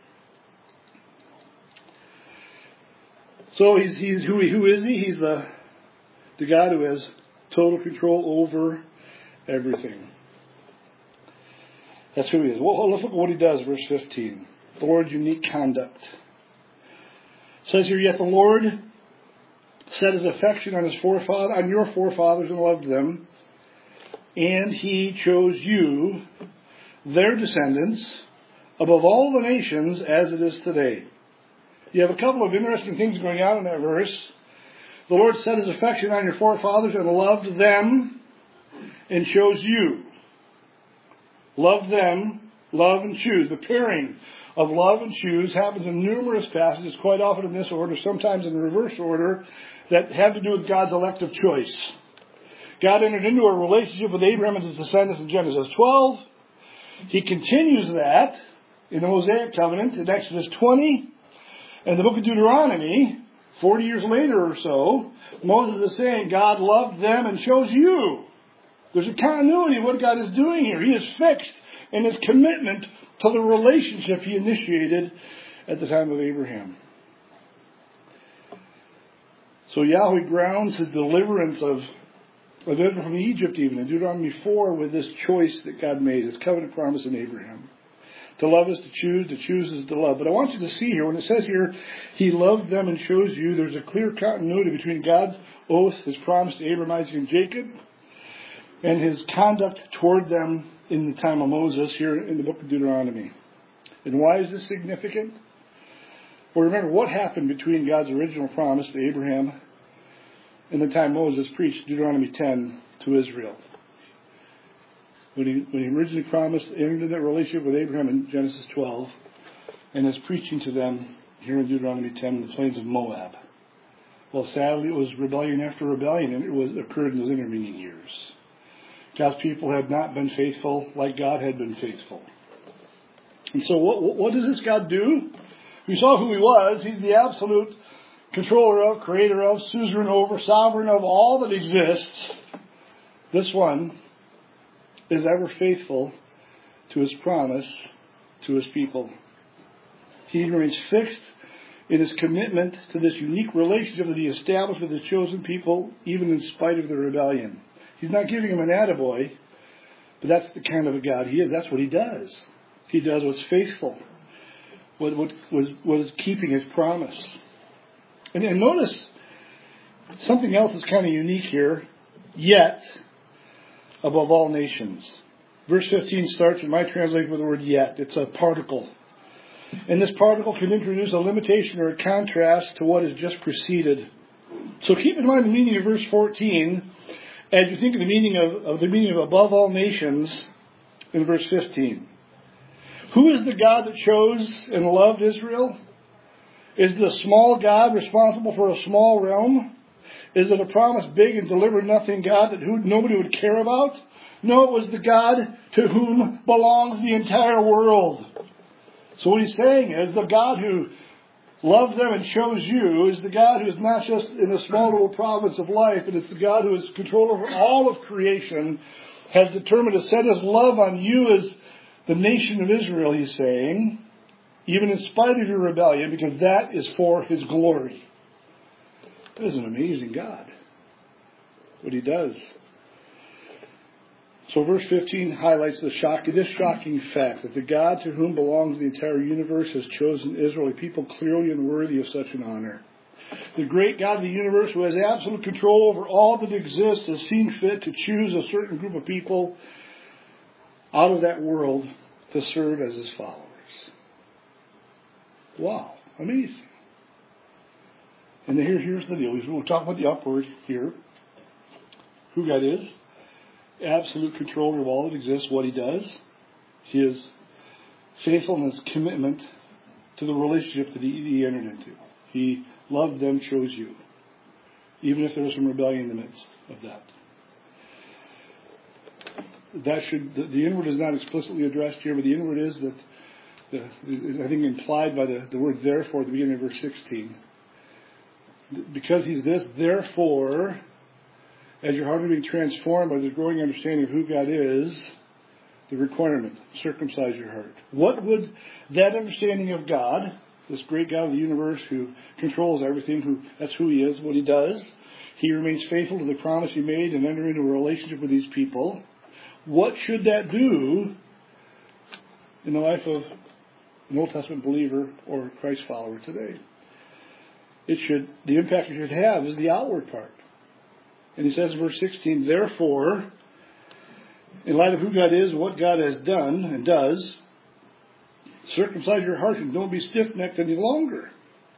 So he's, he's who, he, who is He? He's the, the God who has total control over everything. That's who He is. Well, let's look at what He does, verse fifteen. The Lord's unique conduct. It says here, yet the Lord set His affection on His forefather, on your forefathers and loved them, and He chose you, their descendants, above all the nations as it is today. You have a couple of interesting things going on in that verse. The Lord set His affection on your forefathers and loved them and chose you. Love them, love and choose. The pairing of love and choose happens in numerous passages, quite often in this order, sometimes in reverse order, that have to do with God's elective choice. God entered into a relationship with Abraham and his descendants in Genesis twelve. He continues that in the Mosaic covenant in Exodus twenty. And the book of Deuteronomy, forty years later or so, Moses is saying God loved them and chose you. There's a continuity of what God is doing here. He is fixed in His commitment to the relationship He initiated at the time of Abraham. So Yahweh grounds His deliverance of, of Israel from Egypt even in Deuteronomy four with this choice that God made, His covenant promise in Abraham. To love is to choose, to choose is to love. But I want you to see here, when it says here, He loved them and chose you, there's a clear continuity between God's oath, His promise to Abraham, Isaac, and Jacob, and His conduct toward them in the time of Moses here in the book of Deuteronomy. And why is this significant? Well, remember what happened between God's original promise to Abraham and the time Moses preached Deuteronomy ten to Israel. When he, when he originally promised, entered into that relationship with Abraham in Genesis twelve, and is preaching to them here in Deuteronomy ten in the plains of Moab. Well, sadly, it was rebellion after rebellion, and it was occurred in those intervening years. God's people had not been faithful like God had been faithful. And so what, what does this God do? We saw who He was. He's the absolute controller of, creator of, suzerain over, sovereign of all that exists. This one is ever faithful to His promise to His people. He remains fixed in His commitment to this unique relationship that He established with His chosen people, even in spite of their rebellion. He's not giving him an attaboy, but that's the kind of a God he is. That's what he does. He does what's faithful, what, what, was, what is keeping his promise. And, and notice something else is kind of unique here. Yet, above all nations. Verse fifteen starts in my translation with the word yet. It's a particle. And this particle can introduce a limitation or a contrast to what has just preceded. So keep in mind the meaning of verse fourteen as you think of the meaning of, of the meaning of above all nations in verse fifteen. Who is the God that chose and loved Israel? Is it a small God responsible for a small realm? Is it a promise big and deliver nothing God that who nobody would care about? No, it was the God to whom belongs the entire world. So what he's saying is the God who loved them and chose you is the God who is not just in a small little province of life, but it's the God who has control over all of creation, has determined to set his love on you as the nation of Israel, he's saying, even in spite of your rebellion, because that is for his glory. That is an amazing God, what he does. So verse fifteen highlights the shock, this shocking fact that the God to whom belongs the entire universe has chosen Israel, a people clearly unworthy of such an honor. The great God of the universe, who has absolute control over all that exists, has seen fit to choose a certain group of people out of that world to serve as his followers. Wow, amazing. And here, here's the deal. We'll talk about the upward here. Who God is. Absolute control over all that exists, what he does. His faithfulness, commitment to the relationship that he, he entered into. He loved them, chose you. Even if there was some rebellion in the midst of that. That should, the, the inward is not explicitly addressed here, but the inward is that, the, I think implied by the, the word therefore at the beginning of verse sixteen. Because he's this, therefore, as your heart is being transformed by the growing understanding of who God is, the requirement, circumcise your heart. What would that understanding of God, this great God of the universe who controls everything, who that's who he is, what he does, he remains faithful to the promise he made and enter into a relationship with these people. What should that do in the life of an Old Testament believer or Christ follower today? It should, the impact it should have is the outward part. And he says in verse sixteen, therefore, in light of who God is, what God has done and does, circumcise your heart and don't be stiff-necked any longer.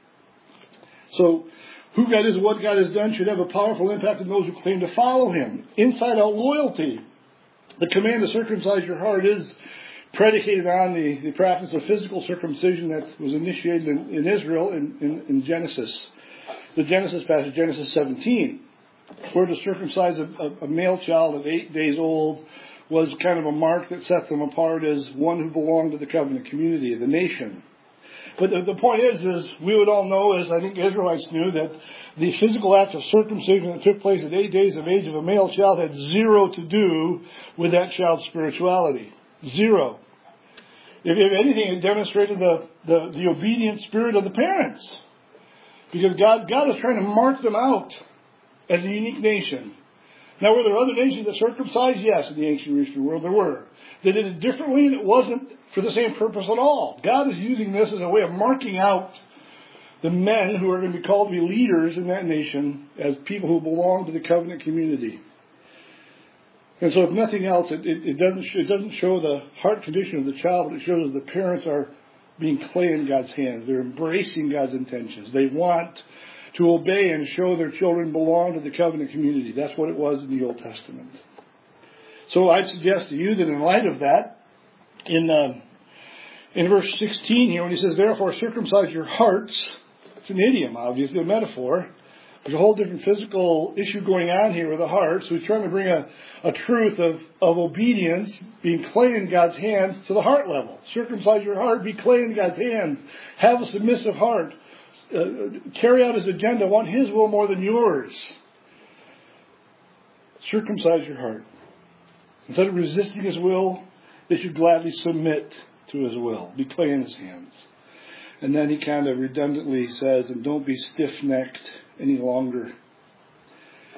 So, who God is and what God has done should have a powerful impact on those who claim to follow him. Inside-out loyalty. The command to circumcise your heart is predicated on the, the practice of physical circumcision that was initiated in, in Israel in, in, in Genesis. The Genesis passage, Genesis seventeen, where to circumcise a, a, a male child at eight days old was kind of a mark that set them apart as one who belonged to the covenant community, the nation. But the, the point is, is we would all know, as I think Israelites knew, that the physical act of circumcision that took place at eight days of age of a male child had zero to do with that child's spirituality. Zero. If, if anything, it demonstrated the, the, the obedient spirit of the parents. Because God, God is trying to mark them out as a unique nation. Now, were there other nations that circumcised? Yes, in the ancient Eastern world there were. They did it differently, and it wasn't for the same purpose at all. God is using this as a way of marking out the men who are going to be called to be leaders in that nation as people who belong to the covenant community. And so if nothing else, it, it, it, doesn't, it doesn't show the heart condition of the child, but it shows the parents are being clay in God's hands. They're embracing God's intentions. They want to obey and show their children belong to the covenant community. That's what it was in the Old Testament. So I'd suggest to you that in light of that, in uh, in verse sixteen here, when he says, therefore circumcise your hearts, it's an idiom, obviously, a metaphor. There's a whole different physical issue going on here with the heart. So he's trying to bring a, a truth of, of obedience, being clay in God's hands, to the heart level. Circumcise your heart, be clay in God's hands. Have a submissive heart. Uh, carry out his agenda. Want his will more than yours. Circumcise your heart. Instead of resisting his will, they should gladly submit to his will. Be clay in his hands. And then he kind of redundantly says, and don't be stiff-necked any longer.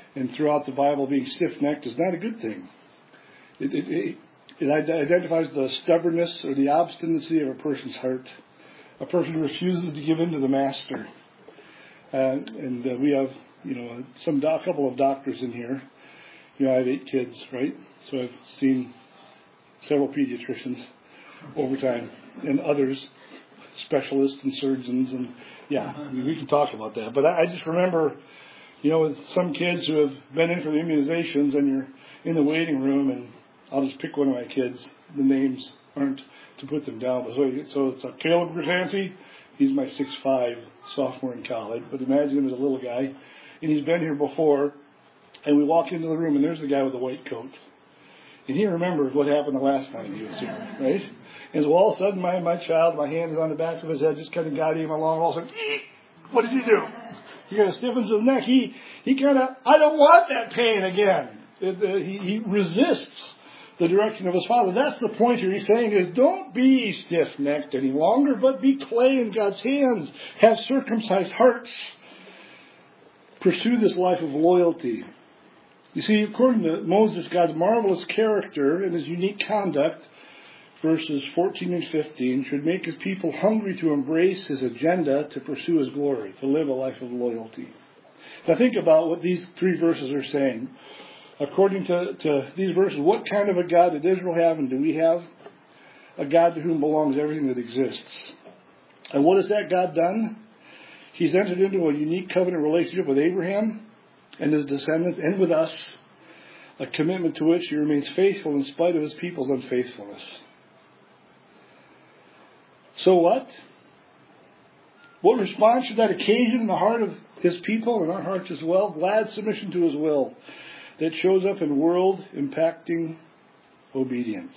and throughout the Bible, being stiff-necked is not a good thing. It, it, it, it identifies the stubbornness or the obstinacy of a person's heart. A person who refuses to give in to the master. Uh, and uh, we have, you know, some do- a couple of doctors in here. You know, I have eight kids, right? So I've seen several pediatricians over time, and others, specialists and surgeons, and yeah, I mean, we can talk about that. But I, I just remember, you know, with some kids who have been in for the immunizations, and you're in the waiting room, and I'll just pick one of my kids. The names aren't to put them down, but so, so it's a Caleb Grisanti. He's my six five sophomore in college, but imagine him as a little guy, and he's been here before. And we walk into the room, and there's the guy with the white coat. And he remembers what happened the last time he was here, right? And so all of a sudden, my, my child, my hand is on the back of his head, just kind of guiding him along. All of a sudden, what did he do? He kind of stiffens his neck. He, he kind of, I don't want that pain again. It, uh, he, he resists the direction of his father. That's the point here. He's saying is, don't be stiff-necked any longer, but be clay in God's hands. Have circumcised hearts. Pursue this life of loyalty. You see, according to Moses, God's marvelous character and his unique conduct, verses fourteen and fifteen, should make his people hungry to embrace his agenda to pursue his glory, to live a life of loyalty. Now think about what these three verses are saying. According to, to these verses, what kind of a God did Israel have, and do we have? A God to whom belongs everything that exists. And what has that God done? He's entered into a unique covenant relationship with Abraham and his descendants, and with us, a commitment to which he remains faithful in spite of his people's unfaithfulness. So what? What response should that occasion in the heart of his people and our hearts as well? Glad submission to his will that shows up in world-impacting obedience.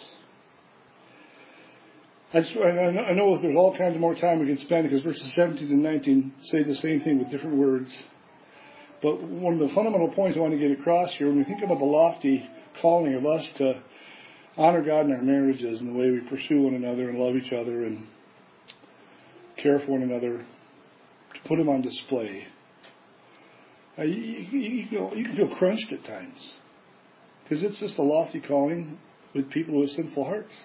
I, just, I know there's all kinds of more time we can spend because verses seventeen and nineteen say the same thing with different words. But one of the fundamental points I want to get across here, when we think about the lofty calling of us to honor God in our marriages and the way we pursue one another and love each other and care for one another, to put Him on display, uh, you, you, you, feel, you can feel crunched at times because it's just a lofty calling with people with sinful hearts.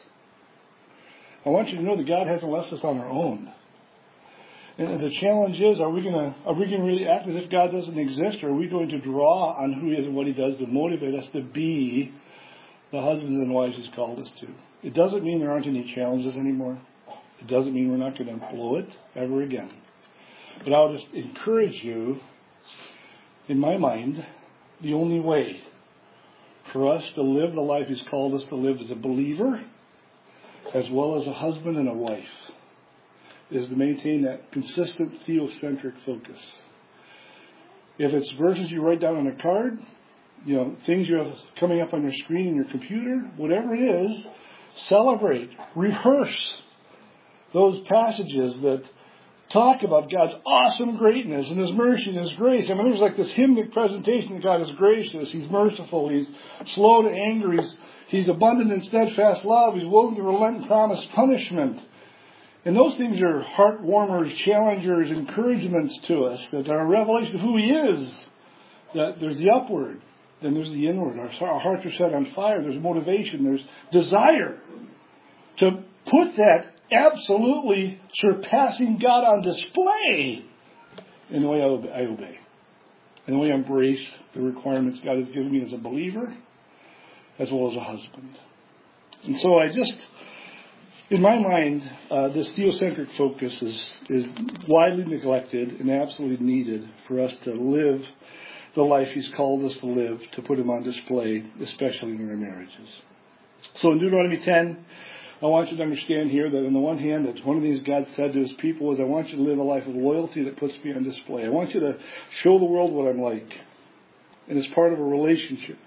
I want you to know that God hasn't left us on our own. And the challenge is, are we going to are we going to really act as if God doesn't exist, or are we going to draw on who He is and what He does to motivate us to be the husbands and wives He's called us to? It doesn't mean there aren't any challenges anymore. It doesn't mean we're not going to blow it ever again. But I'll just encourage you, in my mind, the only way for us to live the life He's called us to live as a believer, as well as a husband and a wife, is to maintain that consistent theocentric focus. If it's verses you write down on a card, you know, things you have coming up on your screen in your computer, whatever it is, celebrate, rehearse those passages that talk about God's awesome greatness and His mercy and His grace. I mean, there's like this hymnic presentation that God is gracious, He's merciful, He's slow to anger, He's, he's abundant in steadfast love, He's willing to relent and promise punishment. And those things are heart-warmers, challengers, encouragements to us, that are a revelation of who He is. That there's the upward, then there's the inward. Our, our hearts are set on fire, there's motivation, there's desire to put that absolutely surpassing God on display in the way I obey, in the way I embrace the requirements God has given me as a believer, as well as a husband. And so I just... In my mind, uh, this theocentric focus is, is widely neglected and absolutely needed for us to live the life He's called us to live, to put Him on display, especially in our marriages. So in Deuteronomy ten, I want you to understand here that on the one hand, that one of the things God said to His people is, I want you to live a life of loyalty that puts me on display. I want you to show the world what I'm like. And it's part of a relationship.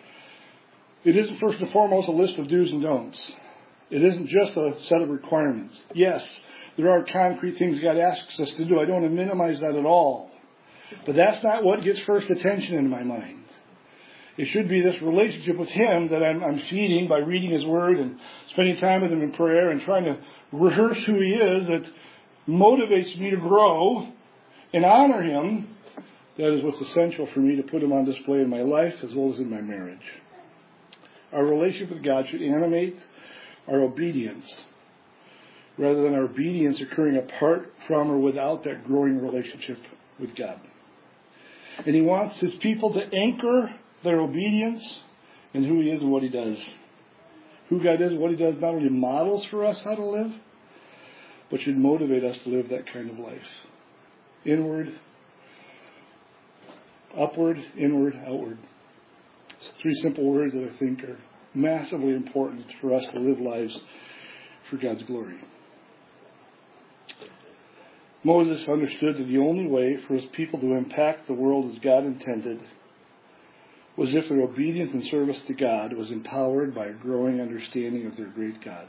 It isn't first and foremost a list of do's and don'ts. It isn't just a set of requirements. Yes, there are concrete things God asks us to do. I don't want to minimize that at all. But that's not what gets first attention in my mind. It should be this relationship with Him that I'm, I'm feeding by reading His Word and spending time with Him in prayer and trying to rehearse who He is, that motivates me to grow and honor Him That is what's essential for me to put Him on display in my life as well as in my marriage. Our relationship with God should animate our obedience rather than our obedience occurring apart from or without that growing relationship with God. And He wants His people to anchor their obedience in who He is and what He does. Who God is and what He does not only models for us how to live, but should motivate us to live that kind of life. Inward, upward, inward, outward. It's three simple words that I think are massively important for us to live lives for God's glory. Moses understood that the only way for his people to impact the world as God intended was if their obedience and service to God was empowered by a growing understanding of their great God.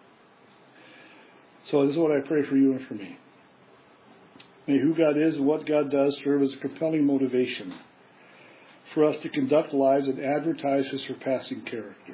So this is what I pray for you and for me. May who God is and what God does serve as a compelling motivation for us to conduct lives that advertise His surpassing character.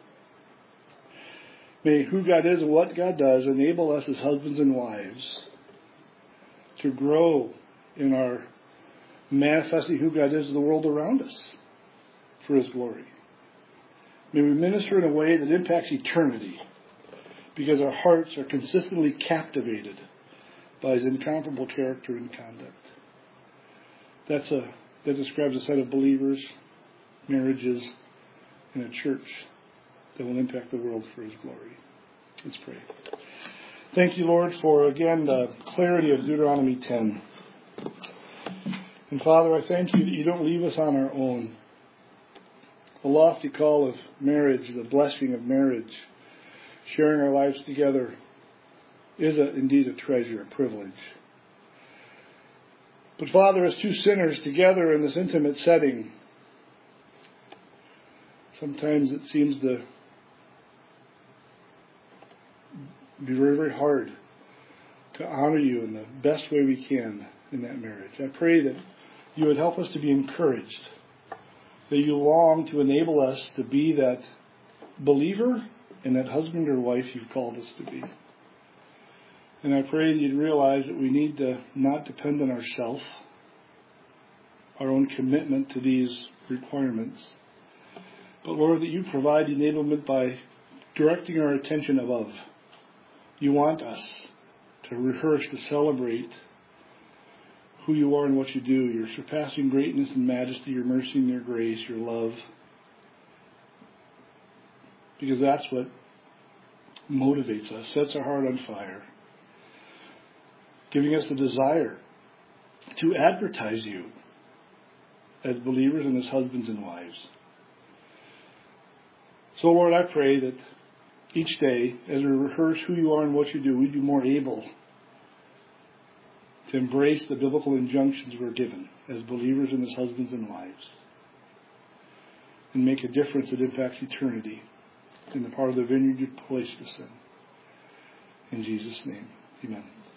May who God is and what God does enable us as husbands and wives to grow in our manifesting who God is to the world around us for His glory. May we minister in a way that impacts eternity because our hearts are consistently captivated by His incomparable character and conduct. That's a that describes a set of believers, marriages, and a church that will impact the world for His glory. Let's pray. Thank you, Lord, for, again, the clarity of Deuteronomy ten. And, Father, I thank You that You don't leave us on our own. The lofty call of marriage, the blessing of marriage, sharing our lives together is a, indeed a treasure, a privilege. But, Father, as two sinners together in this intimate setting, sometimes it seems to be very, very hard to honor You in the best way we can in that marriage. I pray that You would help us to be encouraged, that You long to enable us to be that believer and that husband or wife You've called us to be. And I pray that You'd realize that we need to not depend on ourselves, our own commitment to these requirements, but, Lord, that You provide enablement by directing our attention above. You want us to rehearse, to celebrate who You are and what You do, Your surpassing greatness and majesty, Your mercy and Your grace, Your love, because that's what motivates us, sets our heart on fire, giving us the desire to advertise You as believers and as husbands and wives. So, Lord, I pray that each day, as we rehearse who You are and what You do, we'd be more able to embrace the biblical injunctions we're given as believers and as husbands and wives, and make a difference that impacts eternity in the part of the vineyard You've placed us in. In Jesus' name, amen.